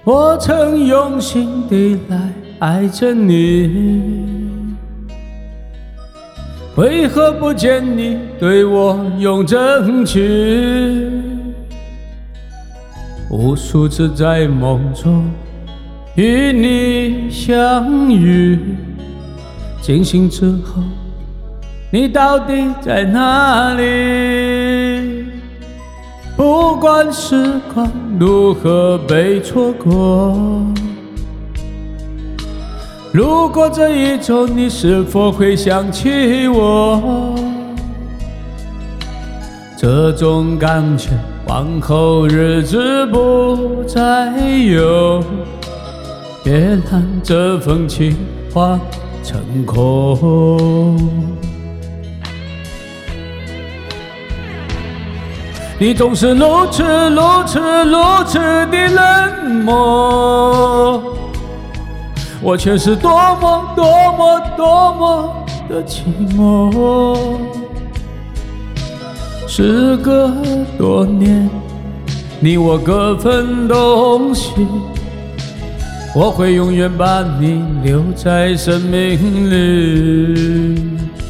我曾用心地来爱着你，为何不见你对我用真情？无数次在梦中与你相遇，惊醒之后，你到底在哪里？不管时光如何被错过，路过这一周，你是否会想起我？这种感觉往后日子不再有，别让这份情化成空。你总是如此的冷漠，我却是多么的寂寞。时隔多年，你我各分东西，我会永远把你留在生命里。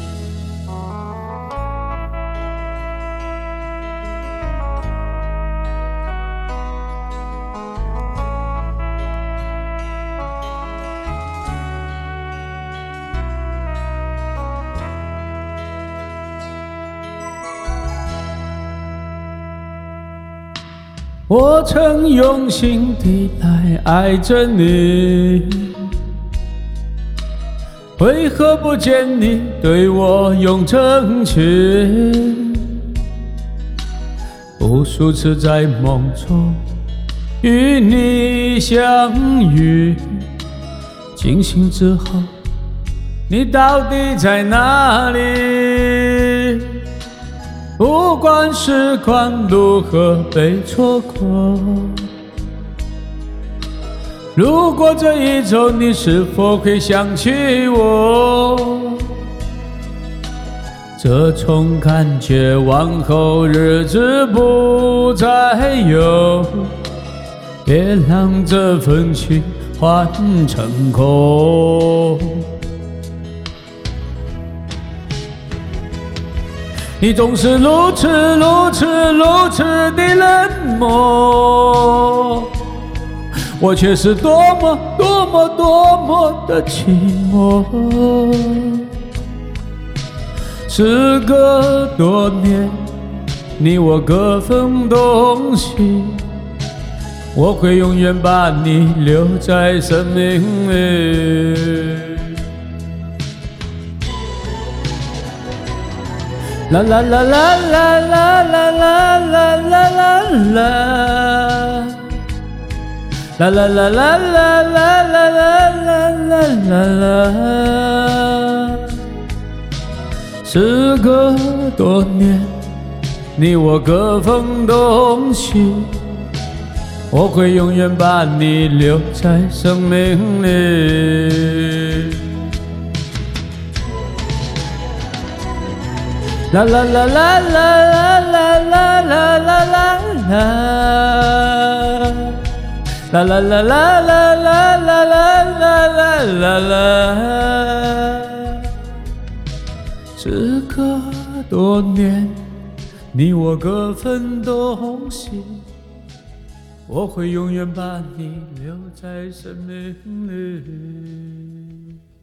我曾用心地来爱着你，为何不见你对我用真情？无数次在梦中与你相遇，惊醒之后，你到底在哪里？不管时光如何被错过，路过这一周，你是否会想起我？这种感觉往后日子不再有，别让这份情换成空。你总是如此的冷漠，我却是多么的寂寞。时隔多年，你我各分东西，我会永远把你留在生命里。啦啦啦啦啦啦啦啦啦啦啦啦，啦啦啦啦啦啦啦啦啦啦。时隔多年，你我各分东西，我会永远把你留在生命里。啦啦啦啦啦啦啦啦啦啦啦，啦啦啦啦啦啦啦啦啦啦。时隔多年，你我各分东西，我会永远把你留在生命里。